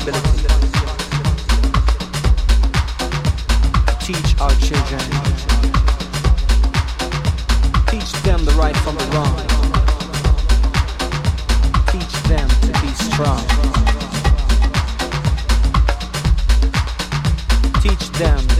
responsibility. Teach our children. Teach them the right from the wrong. Teach them to be strong. Teach them